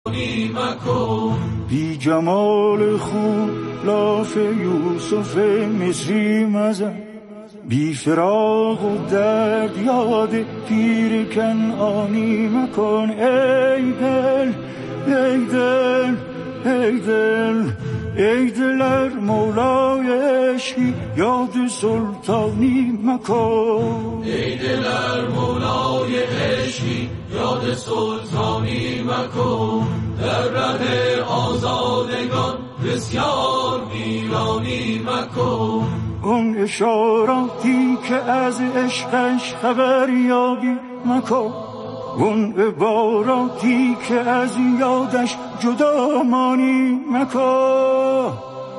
بی جمال خوب لاف یوسف مصری مزن، بی فراق و درد یاد پیر کنعانی مکن. ای دل ای دل ای دل ای دل ار مولای عشقی یاد سلطانی مکن. ای دل ار مولای عشقی یاد سلطانی مکن. در ره آزادگان بسیار ویرانی مکن. اون اشاراتی که از عشقش خبر یابی مکن، اون عباراتی که از یادش جدا مانی مکن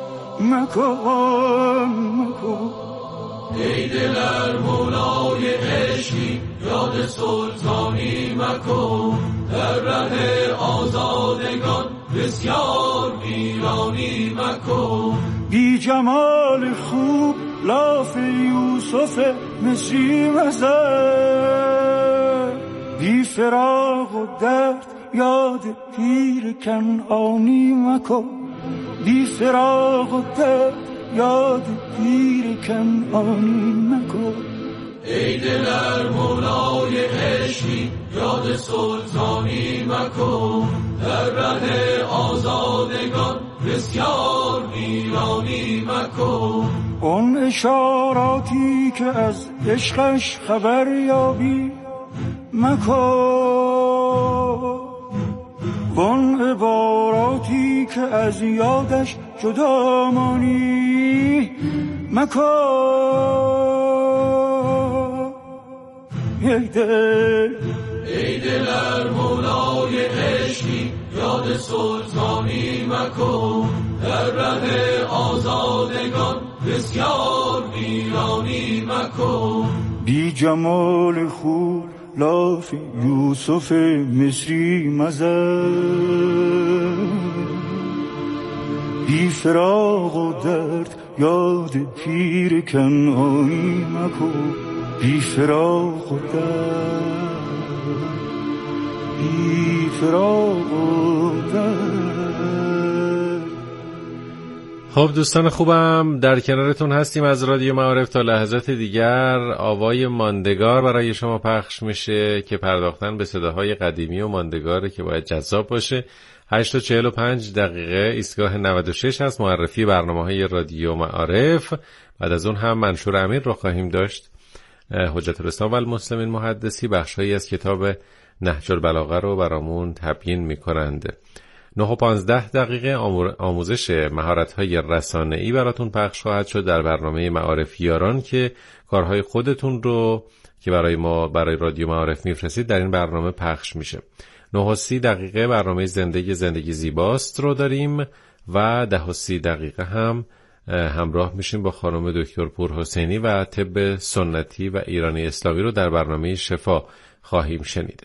مکن مکن. ای دل ار مولای عشقی یاد سلطانی مکن. در ره آزادگان بسیار ویرانی مکن. بی جمال خوب لاف یوسف مصری مزن، بی فراق و درد یاد پیر کنعانی مکن. بی فراق و درد یاد پیر کنعانی مکن. ای دل ار مولای عشقی یاد سلطانی مکن. در ره آزادگان بسیار ویرانی مکن. اون اشاراتی که از عشقش خبر یابی مکن، اون عباراتی که از یادش جدا مانی مکن. ای دل ار مولای عشقی یاد سلطانی مکن. در ره آزادگان بسیار ویرانی مکن. بی جمال خوب لاف یوسف مصری مزن، بی فراق و درد یاد پیر کنعانی مکن. بی فراق و درد بی فراق و درد. خب دوستان خوبم، در کنارتون هستیم از رادیو معارف. تا لحظات دیگر آوای ماندگار برای شما پخش میشه که پرداختن به صداهای قدیمی و ماندگاره که باید جذاب باشه. 8:45 ایستگاه 96 هست، معرفی برنامه‌های رادیو معارف. بعد از اون هم منشور امیر رو خواهیم داشت، حجت الاسلام و المسلمین محدثی بخشایی از کتاب نهج البلاغه رو برامون تبیین میکنند. 9:15 آموزش مهارت‌های رسانه‌ای براتون پخش خواهد شد در برنامه معارفیاران که کارهای خودتون رو که برای رادیو معارف میفرستید در این برنامه پخش میشه. 9:30 برنامه زندگی زیباست رو داریم و 10:30 هم همراه میشیم با خانم دکتر پورحسینی و طب سنتی و ایرانی اسلامی رو در برنامه شفا خواهیم شنید.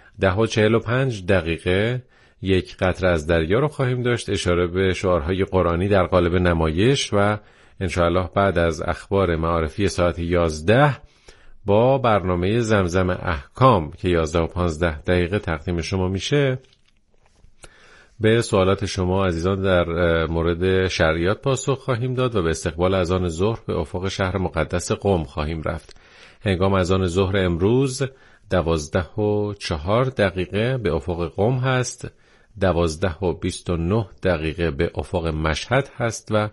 10:45 یک قطره از دریا رو خواهیم داشت، اشاره به شعارهای قرآنی در قالب نمایش و انشاءالله بعد از اخبار معارفی ساعت 11 با برنامه زمزم احکام که 11:15 تقدیم شما میشه به سوالات شما عزیزان در مورد شرعیات پاسخ خواهیم داد و به استقبال اذان ظهر به افق شهر مقدس قم خواهیم رفت. هنگام اذان ظهر امروز 12:04 به افق قم هست، 12:29 به افق مشهد هست و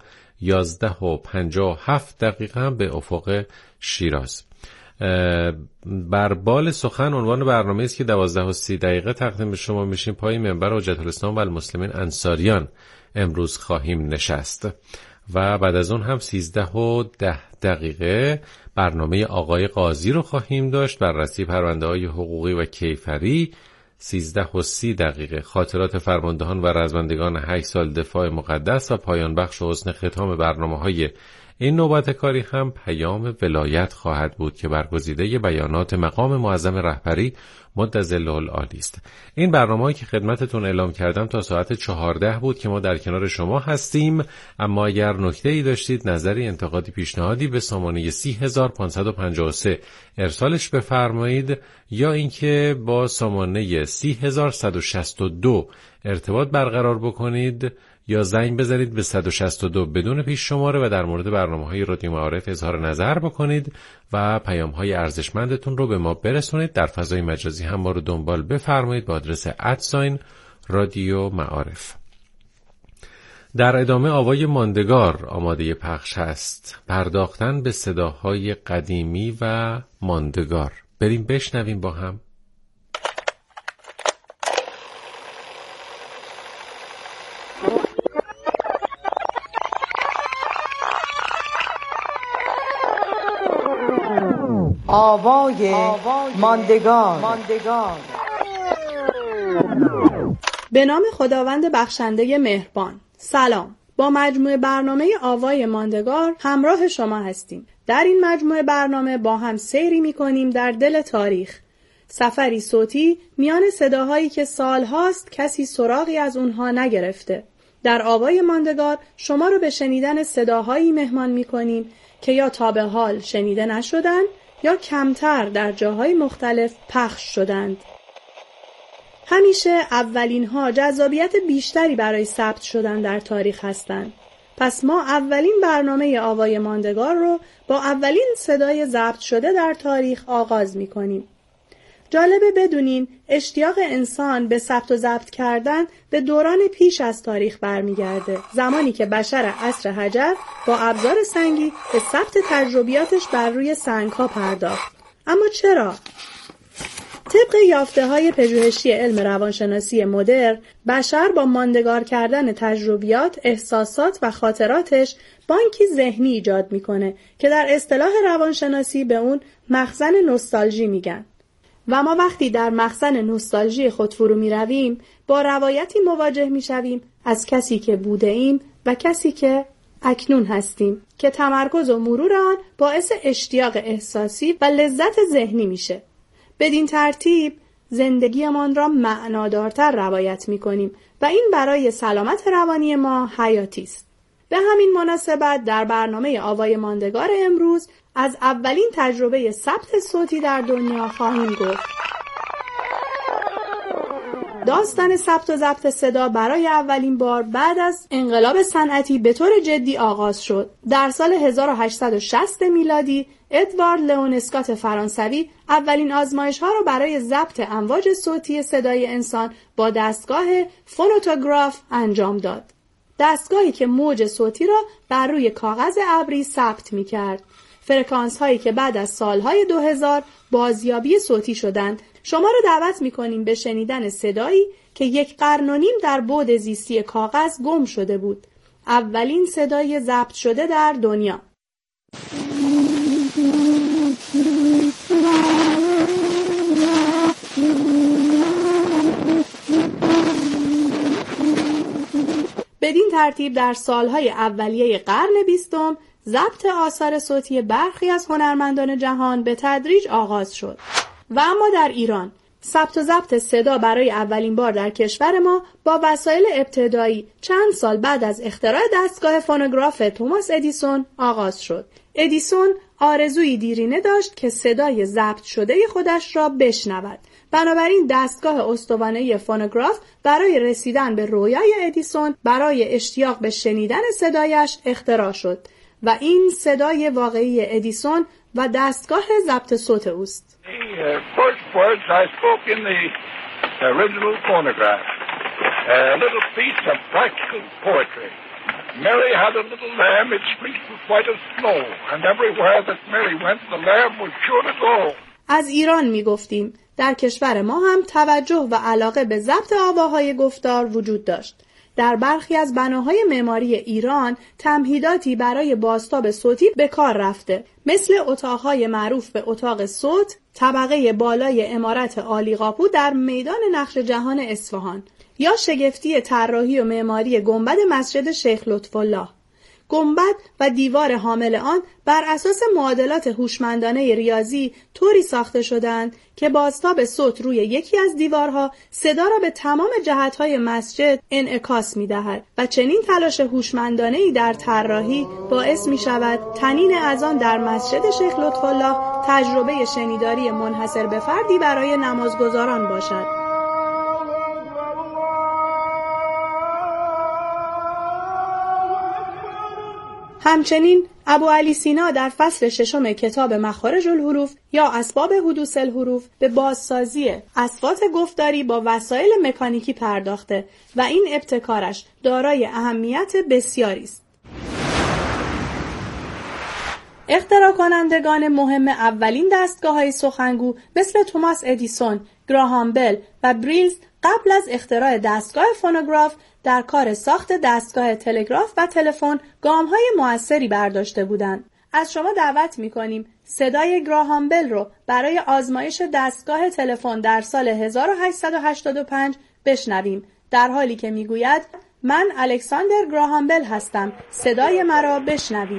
11:57 هم به افق شیراز. بر بال سخن عنوان برنامه است که 12:30 تقدیم به شما میشیم. پای منبر حجت الاسلام و المسلمین انصاریان امروز خواهیم نشست و بعد از اون هم 13:10 برنامه آقای قاضی رو خواهیم داشت، بررسی پرونده‌های حقوقی و کیفری. 13:30 خاطرات فرماندهان و رزمندگان 8 سال دفاع مقدس و پایان بخش و حسن ختام برنامه‌های این نوبت کاری هم پیام ولایت خواهد بود که برگزیده بیانات مقام معظم رهبری مد ظله العالی است. این برنامه‌ای که خدمتتون اعلام کردم تا ساعت 14 بود که ما در کنار شما هستیم، اما اگر نکته‌ای داشتید، نظری، انتقادی، پیشنهادی به سامانه 30553 ارسالش بفرمایید یا اینکه با سامانه 30162 ارتباط برقرار بکنید یا زنگ بزنید به 162 بدون پیش شماره و در مورد برنامه‌های رادیو معارف اظهار نظر بکنید و پیام‌های ارزشمندتون رو به ما برسونید. در فضای مجازی هم ما رو دنبال بفرمایید با آدرس @رادیو معارف. در ادامه آوای ماندگار آماده پخش هست. پرداختن به صداهای قدیمی و ماندگار. بریم بشنویم با هم. آوای ماندگار. به نام خداوند بخشنده مهربان. سلام. با مجموعه برنامه آوای ماندگار همراه شما هستیم. در این مجموعه برنامه با هم سیری می‌کنیم در دل تاریخ. سفری صوتی میان صداهایی که سالهاست کسی سراغی از اونها نگرفته. در آوای ماندگار شما رو به شنیدن صداهایی مهمان می‌کنیم که یا تا به حال شنیده نشدن یا کمتر در جاهای مختلف پخش شدند. همیشه اولین ها جذابیت بیشتری برای ثبت شدن در تاریخ هستند. پس ما اولین برنامه آوای ماندگار رو با اولین صدای ضبط شده در تاریخ آغاز می کنیم. جالبه بدونین اشتیاق انسان به ثبت و ضبط کردن به دوران پیش از تاریخ برمیگرده، زمانی که بشر عصر حجر با ابزار سنگی به ثبت تجربیاتش بر روی سنگ‌ها پرداخت. اما چرا؟ طبق یافته‌های پژوهشی علم روانشناسی مدرن، بشر با ماندگار کردن تجربیات، احساسات و خاطراتش بانکی ذهنی ایجاد میکنه که در اصطلاح روانشناسی به اون مخزن نوستالژی میگن. و ما وقتی در مخزن نوستالژی خود فرو میرویم با روایتی مواجه میشویم از کسی که بوده ایم و کسی که اکنون هستیم که تمرکز و مرور آن باعث اشتیاق احساسی و لذت ذهنی میشه. بدین ترتیب زندگیمان را معنادارتر روایت میکنیم و این برای سلامت روانی ما حیاتی است. به همین مناسبت در برنامه آوای ماندگار امروز از اولین تجربه ثبت صوتی در دنیا خواهیم گفت. داستان ثبت و ضبط صدا برای اولین بار بعد از انقلاب صنعتی به طور جدی آغاز شد. در سال 1860 میلادی ادوارد لئون اسکات فرانسوی اولین آزمایش‌ها را برای ضبط امواج صوتی صدای انسان با دستگاه فونوتوگراف انجام داد. دستگاهی که موج صوتی را بر روی کاغذ ابری ثبت می‌کرد. فرکانس هایی که بعد از سالهای 2000 بازیابی صوتی شدند. شما را دعوت می‌کنیم به شنیدن صدایی که 1.5 قرن در بعد زیستی کاغذ گم شده بود. اولین صدای ضبط شده در دنیا. بدین ترتیب در سالهای اولیه قرن 20 ضبط آثار صوتی برخی از هنرمندان جهان به تدریج آغاز شد. و اما در ایران ثبت و ضبط صدا برای اولین بار در کشور ما با وسایل ابتدایی چند سال بعد از اختراع دستگاه فونوگراف توماس ادیسون آغاز شد. ادیسون آرزویی دیرینه داشت که صدای ضبط شده خودش را بشنود. بنابراین دستگاه استوانه فونوگراف برای رسیدن به رویای ادیسون برای اشتیاق به شنیدن صدایش اختراع شد و این صدای واقعی ادیسون و دستگاه ضبط صوت اوست. The first words I spoke in the original phonograph, a little piece of practical poetry. Mary had a little lamb, its fleece was white as snow, and everywhere that Mary went, the lamb was sure to go. از ایران می گفتیم. در کشور ما هم توجه و علاقه به ضبط آواهای گفتار وجود داشت. در برخی از بناهای معماری ایران تمهیداتی برای بازتاب صوتی به کار رفته، مثل اتاقهای معروف به اتاق صوت، طبقه بالای عمارت عالیقاپو در میدان نقش جهان اصفهان، یا شگفتی طراحی و معماری گنبد مسجد شیخ لطف‌الله. گنبد و دیوار حامل آن بر اساس معادلات هوشمندانه ریاضی طوری ساخته شدند که بازتاب صوت روی یکی از دیوارها صدا را به تمام جهت‌های مسجد انعکاس می‌دهد و چنین تلاش هوشمندانه‌ای در طراحی باعث می‌شود طنین اذان در مسجد شیخ لطف‌الله تجربه شنیداری منحصر به فردی برای نمازگزاران باشد. همچنین ابو علی سینا در فصل 6 کتاب مخارج الحروف یا اسباب حدوث الحروف به بازسازی اصوات گفتاری با وسایل مکانیکی پرداخته و این ابتکارش دارای اهمیت بسیاری است. اختراع کنندگان مهم اولین دستگاه‌های سخنگو مثل توماس ادیسون، گراهام بل و بریلز قبل از اختراع دستگاه فونوگراف در کار ساخت دستگاه تلگراف و تلفن گام‌های موثری برداشته بودند. از شما دعوت می‌کنیم صدای گراهام بل رو برای آزمایش دستگاه تلفن در سال 1885 بشنویم، در حالی که می‌گوید من الکساندر گراهام بل هستم، صدای مرا بشنوید.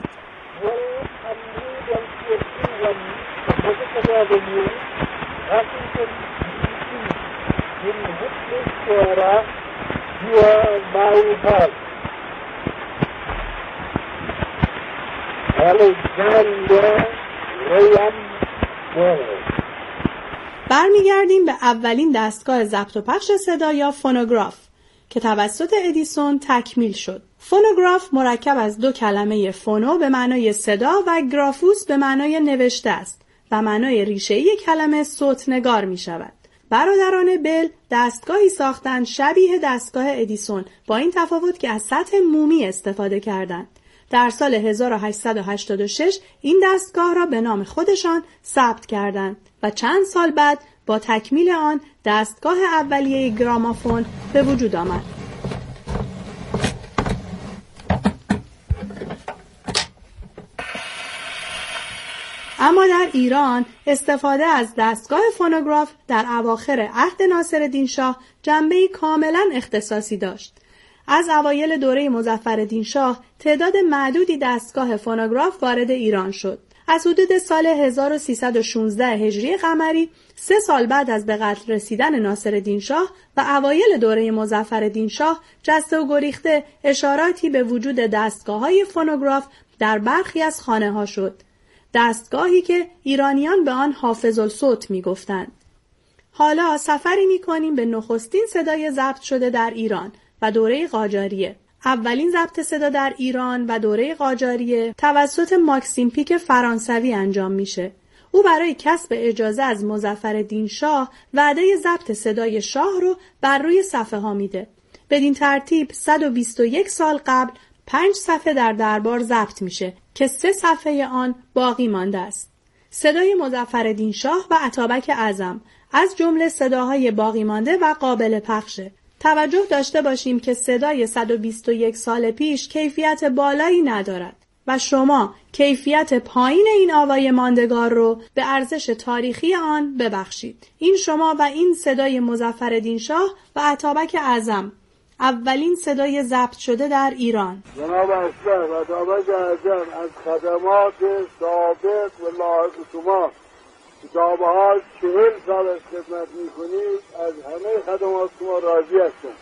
برمیگردیم به اولین دستگاه ضبط و پخش صدا یا فونوگراف که توسط ادیسون تکمیل شد. فونوگراف مرکب از دو کلمه فونو به معنای صدا و گرافوس به معنای نوشته است و معنای ریشه‌ای کلمه صوتنگار می شود. برادران بل دستگاهی ساختند شبیه دستگاه ادیسون، با این تفاوت که از سطح مومی استفاده کردند. در سال 1886 این دستگاه را به نام خودشان ثبت کردند و چند سال بعد با تکمیل آن دستگاه اولیه گرامافون به وجود آمد. اما در ایران استفاده از دستگاه فونوگراف در اواخر عهد ناصرالدین شاه جنبه‌ای کاملا اختصاصی داشت. از اوایل دوره مظفرالدین شاه تعداد معدودی دستگاه فونوگراف وارد ایران شد. از حدود سال 1316 هجری قمری، 3 سال بعد از به قتل رسیدن ناصرالدین شاه و اوایل دوره مظفرالدین شاه، جسته و گریخته اشاراتی به وجود دستگاه‌های فونوگراف در برخی از خانه‌ها شد. دستگاهی که ایرانیان به آن حافظ الصوت می گفتند. حالا سفری می کنیم به نخستین صدای ضبط شده در ایران و دوره قاجاریه. اولین ضبط صدا در ایران و دوره قاجاریه توسط ماکسیم پیک فرانسوی انجام میشه. او برای کسب اجازه از مظفرالدین شاه وعده ضبط صدای شاه رو بر روی صفحه ها میده. بدین ترتیب 121 سال قبل 5 صفحه در دربار ضبط میشه که 3 صفحه آن باقی مانده است. صدای مظفرالدین شاه و اتابک اعظم از جمله صداهای باقی مانده و قابل پخشه. توجه داشته باشیم که صدای 121 سال پیش کیفیت بالایی ندارد و شما کیفیت پایین این آوای ماندگار رو به ارزش تاریخی آن ببخشید. این شما و این صدای مظفرالدین شاه و اتابک اعظم، اولین صدای ضبط شده در ایران. جناب اشرف اتابک اعظم از خدمات سابق و لاحق شما تا به حال 40 سال از خدمت میکنید، از همه خدمات شما راضی هستم.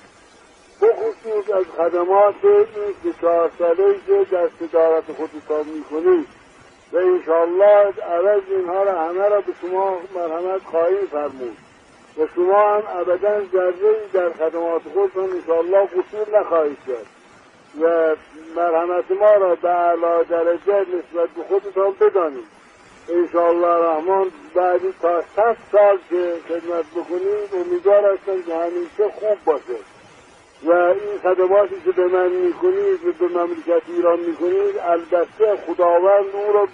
بخصوص از خدمات این 4 ساله‌ای که در صدارت خودتان میکنید و انشاءالله عوض اینها را همه را به شما مرحمت خواهیم فرمود و شما هم ابدا ذره‌ای در خدمات خودتان انشاءالله قصور نخواهید کرد و مرحمت ما را به اعلی درجه نسبت به خودتان بدانید. انشاءالله رحمان بعدی تا 100 سال که خدمت بکنید امیدوار هستم که همیشه خوب باشه و این خدماتی که به من میکنید و به مملکت ایران میکنید البته خداوند او را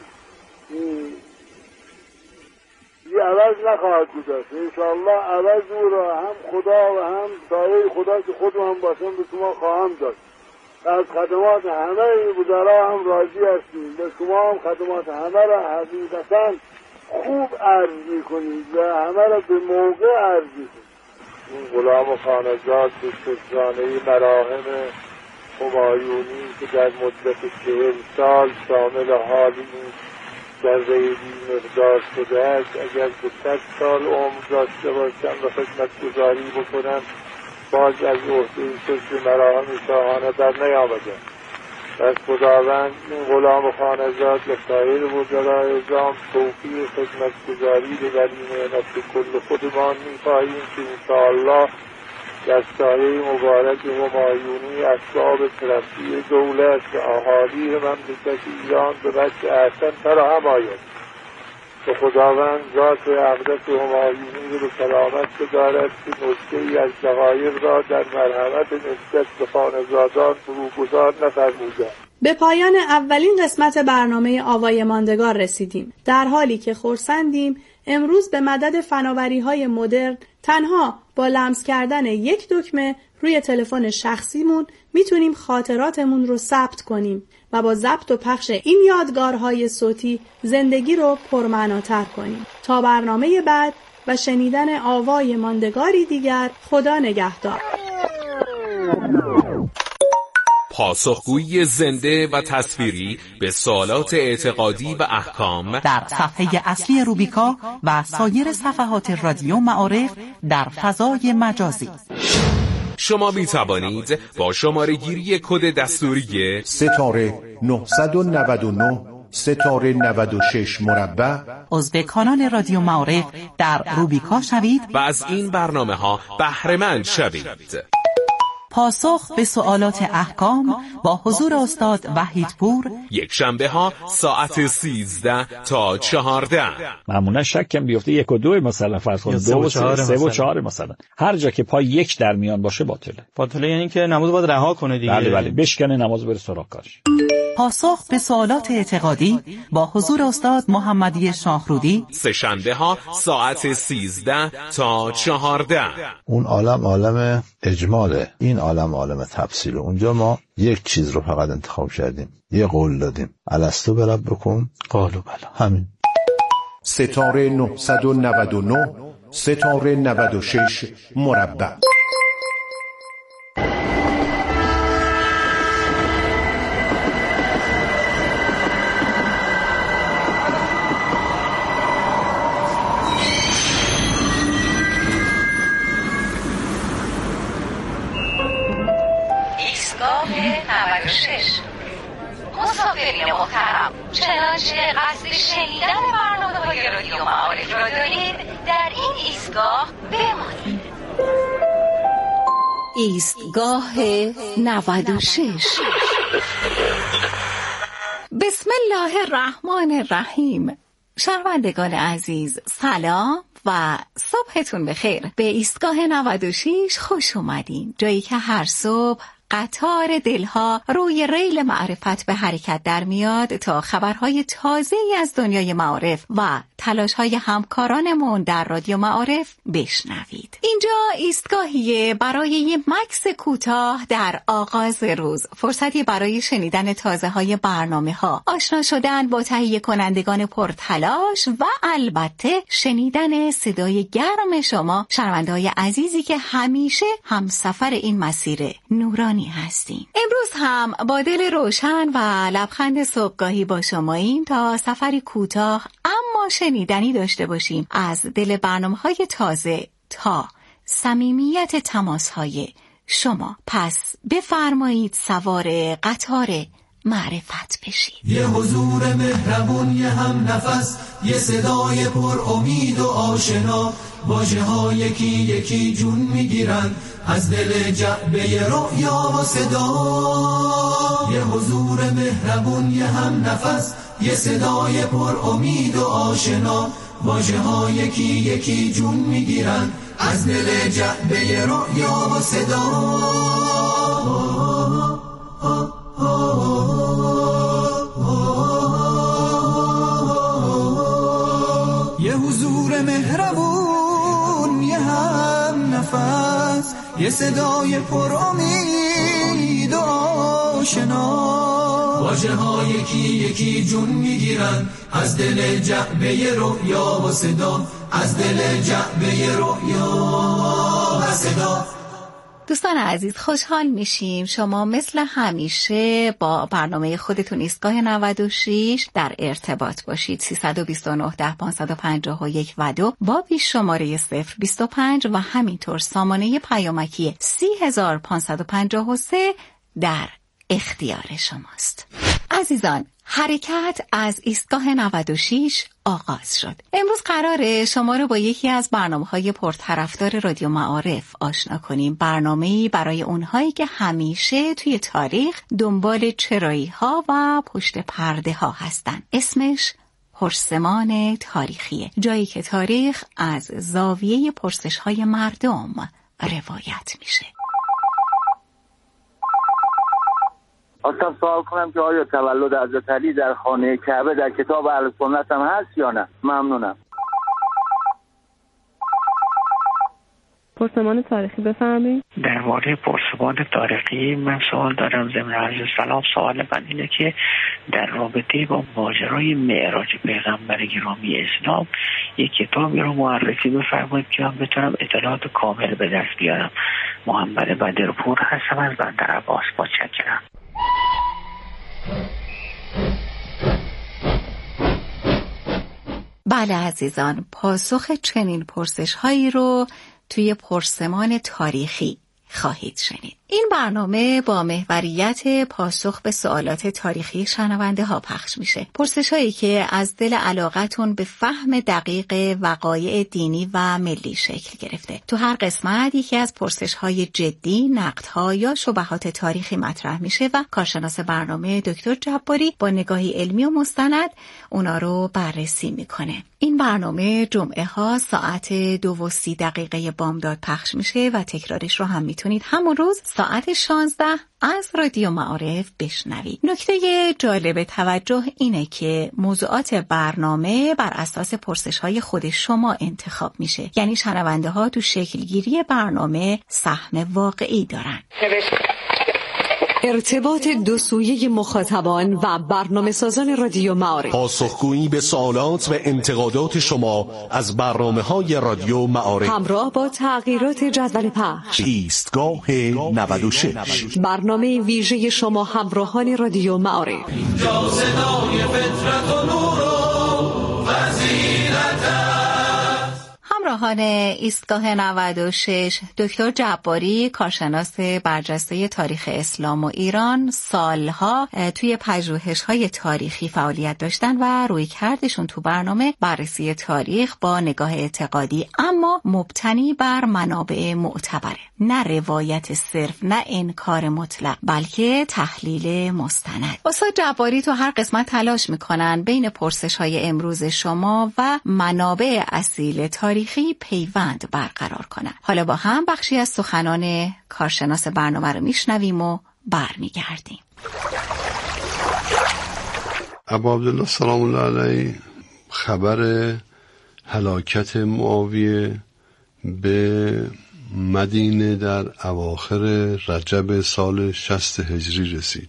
بی عوض نخواهد گذاشت. انشاءالله عوض او را هم خدا و هم سایه خدا که خودم هم باشم به شما خواهم داد. از خدمات همه وزرا هم راضی هستیم و شما هم خدمات همه را حقیقتا خوب عرض میکنید و همه را به موقع عرض میکنید. این غلام خانزاد به شکرانه مراهم همایونی که در مدت 40 سال شامل حال این جزایی مقدار شده است، اگر به 100 سال عمر داشته باشم و خدمت گزاری بکنم باز از عهده شکر مراهم شاهانه در نیامده. از خداوند این غلام خانزاد و سایر وزرای اعظام توفیق خدمت گزاری به ولی نعمت کل خودمان می‌خواهیم که انشاءالله در سایه مبارک همایونی اسباب ترقی دولت و اهالی مملکت ایران به وجه احسن فراهم آید. که خداوند ذات اقدس همایونی رو به سلامت بدارد که نکته‌ای از دقایق را در مرحمت نسبت به خانزادان فروگذار نفرموده. به پایان اولین قسمت برنامه آوای ماندگار رسیدیم. در حالی که خرسندیم امروز به مدد فناوری‌های مدرن تنها با لمس کردن یک دکمه روی تلفن شخصیمون میتونیم خاطراتمون رو ثبت کنیم و با ضبط و پخش این یادگارهای صوتی زندگی رو پرمعناتر کنیم. تا برنامه بعد و شنیدن آوای ماندگاری دیگر، خدا نگهدار. پاسخگویی زنده و تصویری به سوالات اعتقادی و احکام در صفحه اصلی روبیکا و سایر صفحات رادیو معارف در فضای مجازی. شما می توانید با شماره گیری کد دستوری ستاره 999 ستاره 96 مربع عضو کانال رادیو معارف در روبیکا شوید و از این برنامه ها بهره مند شوید. پاسخ به سوالات احکام با حضور استاد وحیدپور، یک شنبه ها ساعت 13 تا 14. معمولا شکم بیفته 1 و 2 مثلا فرض کن 2 و 3 و 4 مثلا. هر جا که پای 1 در میان باشه باطله یعنی که نماز باید رها کنه دیگه. بله بشکنه نماز بره سراغ کارش. پاسخ به سوالات اعتقادی با حضور استاد محمدی شاهرودی، سه شنبه ها ساعت 13 تا 14. اون عالم اجماله، این عالم تفصیله. اونجا ما یک چیز رو فقط انتخاب کردیم، یه قول دادیم، الستو بربکم قالوا بلی. همین. ستاره 999 ستاره 96 مربع. مسافرین محترم، چنانچه قصد شنیدن برنامه‌های رادیو معارف را دارید، در این ایستگاه بمانید. ایستگاه 96. بسم الله الرحمن الرحیم. شنوندگان عزیز، سلام و صبحتون بخیر. به ایستگاه 96 خوش اومدین، جایی که هر صبح قطار دلها روی ریل معرفت به حرکت در میاد تا خبرهای تازه‌ای از دنیای معارف و تلاش‌های همکارانمون در رادیو معارف بشنوید. اینجا ایستگاهیه برای یه مکث کوتاه در آغاز روز، فرصتی برای شنیدن تازه‌های برنامه‌ها، آشنا شدن با تهیه کنندگان پرتلاش و البته شنیدن صدای گرم شما شنونده‌های عزیزی که همیشه همسفر این مسیر نورانی هستین. امروز هم با دل روشن و لبخند صبحگاهی با شماییم تا سفری کوتاه اما شنیدنی داشته باشیم از دل برنامه‌های تازه تا صمیمیت تماس‌های شما. پس بفرمایید سوار قطار معرفت بشید. یه حضور مهربون، یه هم نفس، یه صدای پر امید و آشنا، واژه ها یکی یکی جون میگیرن از دل جعبه رؤیا و صدا. یه حضور مهربون، یه هم نفس، یه صدای پر امید و آشنا، واژه ها یکی یکی جون میگیرن از دل جعبه رؤیا و صدا. یه حضور مهربون، یه هم نفس، یه صدای پر امید و آشنا، واژه ها یکی یکی جون میگیرن از دل جعبه رؤیا و صدا، از دل جعبه رؤیا و صدا. دوستان عزیز، خوشحال میشیم شما مثل همیشه با برنامه خودتون ایستگاه 96 در ارتباط باشید. 329 10 551 و 2 با بیش شماره 025 و همینطور سامانه پیامکی 30553 در اختیار شماست. عزیزان، حرکت از ایستگاه 96 آغاز شد. امروز قراره شما رو با یکی از برنامه‌های پرطرفدار رادیو معارف آشنا کنیم. برنامه‌ای برای اونهایی که همیشه توی تاریخ دنبال چرایی‌ها و پشت پرده‌ها هستن. اسمش پرسمان تاریخیه، جایی که تاریخ از زاویه پرسش‌های مردم روایت میشه. خواستم سوال کنم که آیا تولد حضرت علی در خانه کعبه در کتاب اهل سنت هم هست یا نه؟ ممنونم. پرسمان تاریخی بفرمایید. در مورد پرسمان تاریخی من سوال دارم. ضمن عرض سلام، سوال من اینه که در رابطه با ماجرای معراج پیغمبر گرامی اسلام یک کتابی رو معرفی بفرمایید که من بتونم اطلاعات کامل به دست بیارم. محمد بدرپور هستم از بندر عباس. متشکرم. بله عزیزان، پاسخ چنین پرسش‌هایی رو توی پرسمان تاریخی خواهید شنید. این برنامه با محوریت پاسخ به سوالات تاریخی شنونده ها پخش میشه. پرسش‌هایی که از دل علاقتون به فهم دقیق وقایع دینی و ملی شکل گرفته. تو هر قسمت یکی از پرسش‌های جدی، نقدها یا شبهات تاریخی مطرح میشه و کارشناس برنامه دکتر جباری با نگاهی علمی و مستند اونا رو بررسی میکنه. این برنامه جمعه ها ساعت 2:30 بامداد پخش میشه و تکرارش رو هم میتونید همون روز ساعت 16 از رادیو معارف بشنوید. نکته جالب توجه اینه که موضوعات برنامه بر اساس پرسش‌های خود شما انتخاب میشه. یعنی شنونده ها تو شکلگیری برنامه سهم واقعی دارن. ارتباط دو سویه مخاطبان و برنامه سازان رادیو معارف. پاسخگویی به سوالات و انتقادات شما از برنامه‌های رادیو معارف همراه با تغییرات جدول پخش. ایستگاه 96. برنامه ویژه شما همراهان رادیو معارف. اینجا صدای فطرت و نور و فضیلت. همراهان ایستگاه 96، دکتر جباری کارشناس برجسته تاریخ اسلام و ایران سالها توی پژوهش‌های تاریخی فعالیت داشتن و رویکردشون تو برنامه بررسی تاریخ با نگاه اعتقادی اما مبتنی بر منابع معتبره، نه روایت صرف، نه انکار مطلق، بلکه تحلیل مستند. استاد جباری تو هر قسمت تلاش میکنن بین پرسش‌های امروز شما و منابع اصیل تاریخی پیوند برقرار کنن. حالا با هم بخشی از سخنان کارشناس برنامه رو میشنویم و برمیگردیم. ابا عبدالله سلام الله علیه خبر هلاکت معاویه به مدینه در اواخر رجب سال 60 هجری رسید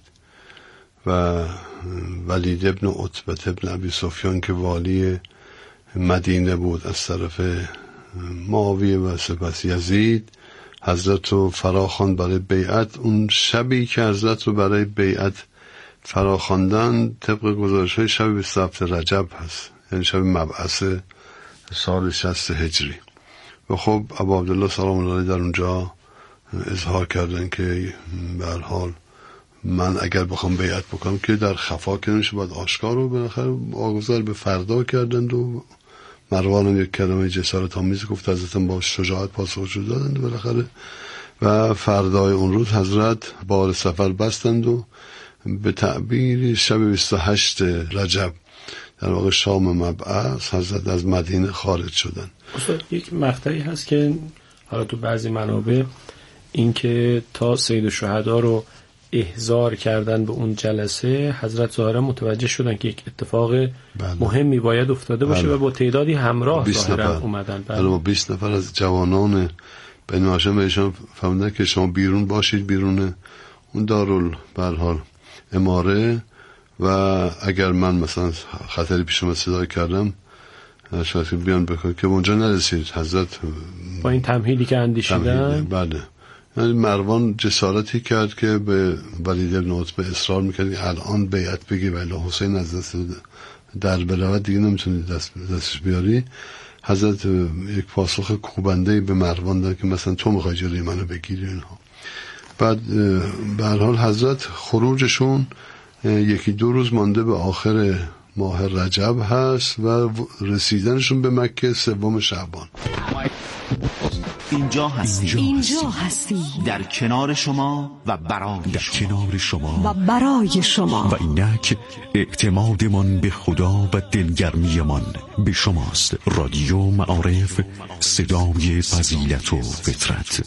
و ولید ابن عتبه ابن ابی سفیان که والی مدینه بود از طرف معاویه و سپس یزید حضرت رو فراخواند برای بیعت. اون شبی که حضرت رو برای بیعت فراخواندن طبق گزارش‌های شب 27 رجب هست، یعنی شب مبعث سال 60 هجری. و خب ابا عبدالله سلام الله علیه در اونجا اظهار کردن که به هر حال من اگر بخوام بیعت بکنم که در خفا که نمیشه، باید آشکار رو بالاخره واگذار به فردا کردند و مروان هم یک کلمه جسارت آمیز گفت، حضرت با شجاعت پاسخش رو دادند بالاخره و فردای اون روز حضرت بار سفر بستند و به تعبیر شب 28 رجب در واقع شام مبعث حضرت از مدینه خارج شدن. استاد یک مقطعی هست که حالا تو بعضی منابع این که تا سید الشهدا رو احضار کردن به اون جلسه حضرت ظاهرا متوجه شدن که یک اتفاق مهمی باید افتاده باشه و با تعدادی همراه ظاهرا اومدن. با 20 نفر از جوانان بنی هاشم بهشون فهمیدن که شما بیرون باشید، بیرون اون دارال به هر حال اماره و اگر من مثلا خطری پیش من صدا کردم شاید بیان بکنید که اونجا نرسید. حضرت با این تمهیدی که اندیشیدن بله، یعنی مروان جسارتی کرد که به ولید ابن عتبه اصرار میکرد که الان بیعت بگی ولی حسین از دست در بلوت دیگه نمیتونی دستش بیاری. حضرت یک پاسخ کوبنده به مروان داد که مثلا تو میخوای جلوی منو بگیری اینها. بعد به هر حال حضرت خروجشون یکی دو روز مانده به آخر ماه رجب هست و رسیدنشون به مکه 3 شعبان. اینجا هستی در کنار شما و برای شما و اینک اعتمادمان به خدا و دلگرمیمان به شماست. رادیو معارف، صدای فضیلت و فطرت.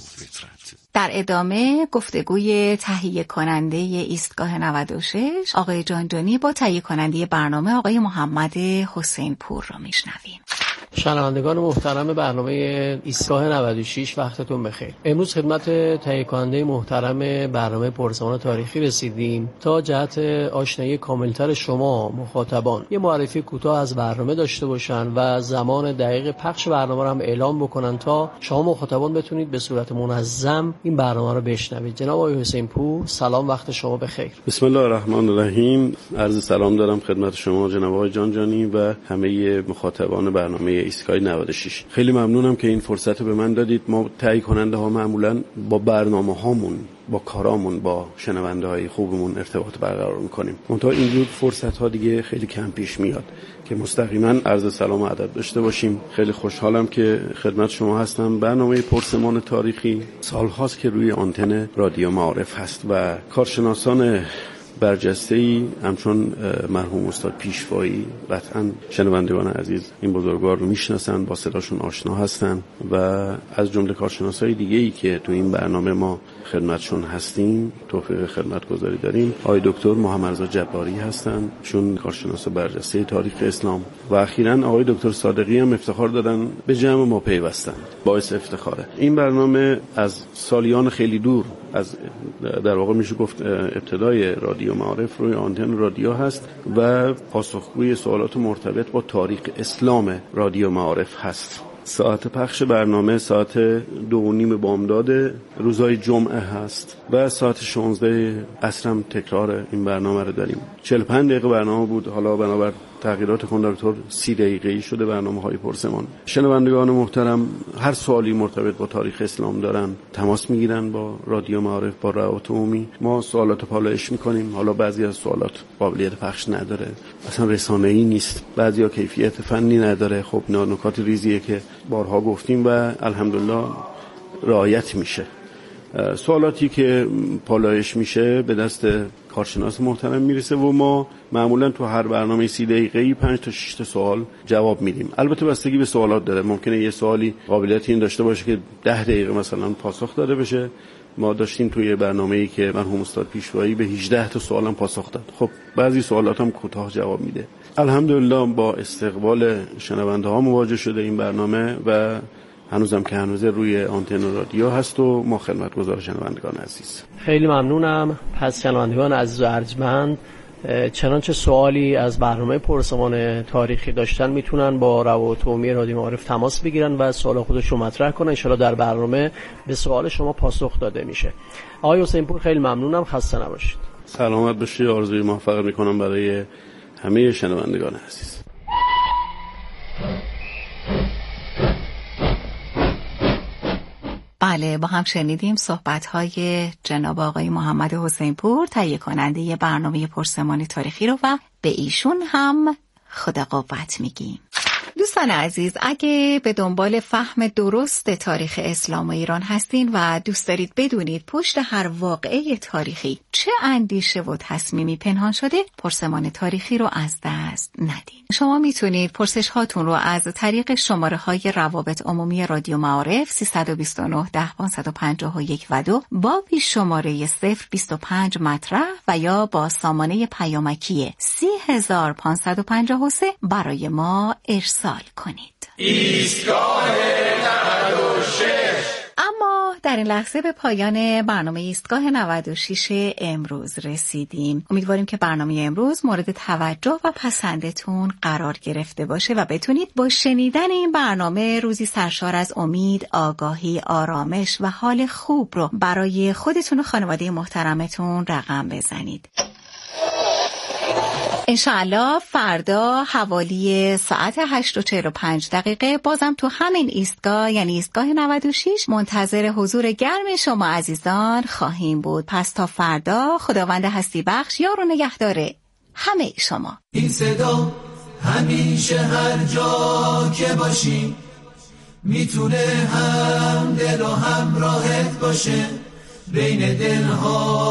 در ادامه گفتگوی تهیه کننده ایستگاه 96 آقای جانجانی با تهیه کننده برنامه آقای محمد حسین پور را میشنویم. شنوندگان محترم برنامه ایستگاه 96 وقتتون بخیر. امروز خدمت تهیه کننده محترم برنامه پرسمان تاریخی رسیدیم تا جهت آشنایی کاملتر شما مخاطبان یه معرفی کوتاه از برنامه داشته باشن و زمان دقیق پخش برنامه رو هم اعلام بکنن تا شما مخاطبان بتونید به صورت منظم این برنامه رو بشنوید. جناب آقای حسین پور، سلام، وقت شما بخیر. بسم الله الرحمن الرحیم. عرض سلام دارم خدمت شما جناب آقای جانجانی و همه مخاطبان برنامه ایستگاه 96. خیلی ممنونم که این فرصت رو به من دادید. ما تهیه کننده ها معمولا با برنامه هامون، با کارامون، با شنونده های خوبمون ارتباط برقرار میکنیم. منتها اینجور فرصت ها دیگه خیلی کم پیش میاد که مستقیما عرض سلام و ادب داشته باشیم. خیلی خوشحالم که خدمت شما هستم. برنامه پرسمان تاریخی سالهاست که روی آنتن رادیو معارف هست و کارشناسان برجسته‌ای همچون مرحوم استاد پیشوایی، قطعاً شنوندگان عزیز این بزرگوار رو میشناسن، با صداشون آشنا هستن و از جمله کارشناسای دیگه‌ای که تو این برنامه ما خدمتشون هستیم توفیق خدمتگزاری داریم. آقای دکتر محمدرضا جباری هستن، چون کارشناس برجسته تاریخ اسلام، و اخیراً آقای دکتر صادقی هم افتخار دادن به جمع ما پیوستن. باعث افتخاره. این برنامه از سالیان خیلی دور، از در واقع میشه گفت ابتدای رادیو معارف روی آنتن رادیو هست و پاسخگوی سوالات مرتبط با تاریخ اسلام رادیو معارف هست. ساعت پخش برنامه ساعت 2:30 بامداد روزهای جمعه هست و ساعت 16 عصرم تکرار این برنامه رو داریم. 45 دقیقه برنامه بود، حالا بنابر تغییرات کنداکتور 30 دقیقه‌ای شده برنامه‌های پرسمان. شنوندگان محترم هر سوالی مرتبط با تاریخ اسلام دارن تماس میگیرن با رادیو معارف، با روابط عمومی. ما سوالات پالایش میکنیم. حالا بعضی از سوالات قابلیت پخش نداره، اصلا رسانه‌ای نیست، بعضیا کیفیت فنی نداره. خب اینا نکات ریزیه که بارها گفتیم و الحمدلله رعایت میشه. سوالاتی که پالایش میشه به دست کارشناس محترم میرسه و ما معمولا تو هر برنامه 30 دقیقه‌ای 5 تا 6 تا سوال جواب میدیم. البته بستگی به سوالات داره. ممکنه یه سوالی قابلیت این داشته باشه که 10 دقیقه مثلا پاسخ داده بشه. ما داشتیم توی برنامه‌ای که مرحوم استاد پیشوایی به 18 تا سوال هم پاسخ داد. خب بعضی سوالات هم کوتاه جواب میده. الحمدلله با استقبال شنونده ها مواجه شده این برنامه و هنوزم که هنوزه روی آنتن رادیو هست و ما خدمتگزار شنوندگان عزیز. خیلی ممنونم. پس شنوندگان عزیز و ارجمند، چنانچه سوالی از برنامه پرسمان تاریخی داشتن میتونن با روابط عمومی رادیو معارف تماس بگیرن و سوال خودش رو مطرح کنن. ان شاءالله در برنامه به سوال شما پاسخ داده میشه. آقای حسین پور خیلی ممنونم، خسته نباشید. سلامت باشید. آرزوی موفقیت میکنم برای همه شنوندگان عزیز. بله، با هم شنیدیم صحبت‌های جناب آقای محمد حسین پور، تهیه کننده برنامه پرسمان تاریخی رو، و به ایشون هم خدا قوت میگیم. دوستان عزیز، اگه به دنبال فهم درست تاریخ اسلام و ایران هستین و دوست دارید بدونید پشت هر واقعه تاریخی چه اندیشه و تصمیمی پنهان شده، پرسمان تاریخی رو از دست ندین. شما میتونید پرسش هاتون رو از طریق شماره های روابط عمومی رادیو معارف 329 10 551 و 2 با پیش شماره 025 مطرح و یا با سامانه پیامکی 30553 برای ما ارسال کنید. ایستگاه 96. اما در این لحظه به پایان برنامه ایستگاه 96 امروز رسیدیم. امیدواریم که برنامه امروز مورد توجه و پسندتون قرار گرفته باشه و بتونید با شنیدن این برنامه روزی سرشار از امید، آگاهی، آرامش و حال خوب رو برای خودتون و خانواده محترمتون رقم بزنید. انشاءالله فردا حوالی ساعت 8:45 بازم تو همین ایستگاه، یعنی ایستگاه 96، منتظر حضور گرم شما عزیزان خواهیم بود. پس تا فردا، خداوند هستی بخش یار و نگهداره همه شما. این صدا همیشه هر جا که باشی میتونه هم دل و هم راحت باشه بین دلها.